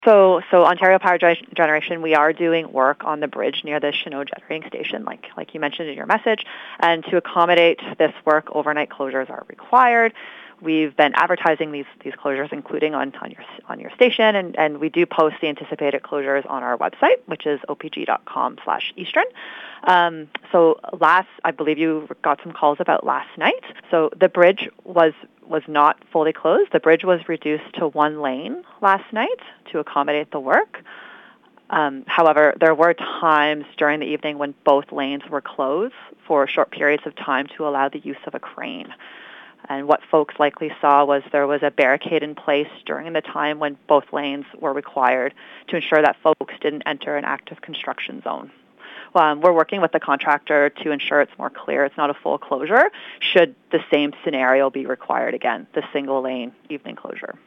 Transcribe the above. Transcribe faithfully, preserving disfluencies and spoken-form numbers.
So, so Ontario Power Generation, we are doing work on the bridge near the Chinook generating station, like like you mentioned in your message. And to accommodate this work, overnight closures are required. We've been advertising these these closures, including on, on your on your station, and, and we do post the anticipated closures on our website, which is o p g dot com slash eastern. Um, so last, I believe you got some calls about last night. So the bridge was was not fully closed. The bridge was reduced to one lane last night to accommodate the work. Um, however, there were times during the evening when both lanes were closed for short periods of time to allow the use of a crane. And what folks likely saw was there was a barricade in place during the time when both lanes were required to ensure that folks didn't enter an active construction zone. Um, we're working with the contractor to ensure it's more clear it's not a full closure should the same scenario be required again, the single lane evening closure.